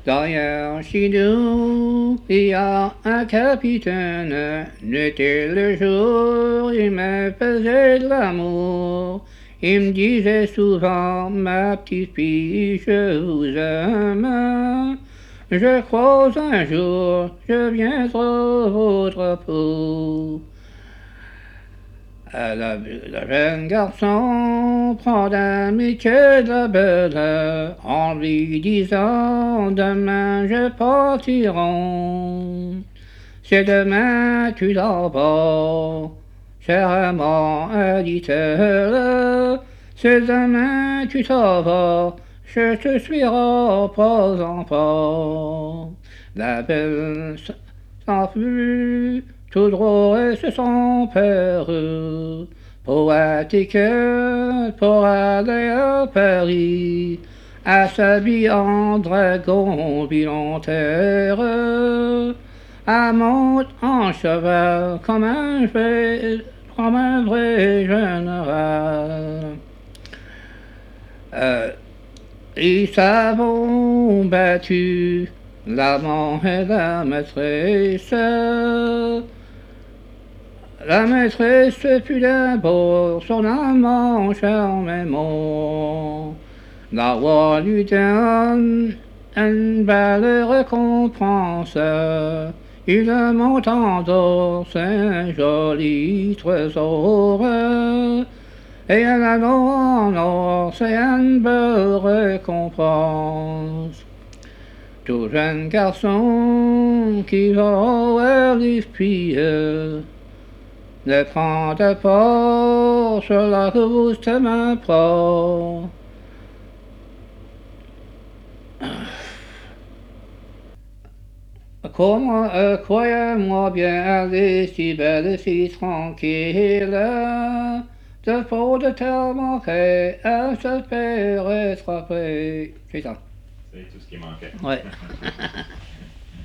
Derrière chez nous, il y a un capitaine. Nuit le jour, il me faisait de l'amour. Il me disait souvent, ma petite fille, je vous aime. Je crois un jour, je viendrai votre peau. Le jeune garçon prend d'amitié de la belle en lui disant demain je partirai. C'est demain tu t'en vas, chèrement dit-elle. C'est demain tu t'en vas, je te suivrai pas en pas. La belle s'enfuit tout droit et se son père, poétique pour aller à Paris, à s'habiller en dragon volontaire, à monter en cheval comme un vrai général. Ils s'avont battu, l'amant et la maîtresse. La maîtresse fut d'abord son amant charmant. La roi lui donne une belle récompense. Il monte en d'or un joli trésor. Et un anneau en or, c'est une belle récompense. Tout jeune garçon qui va vers les filles, ne prends pas sur la route de ma pro. Comment, croyez-moi bien, elle est si belle et si tranquille. De faut de te manquer, elle se fait rattraper. C'est ça. C'est tout ce qui manquait. Ouais.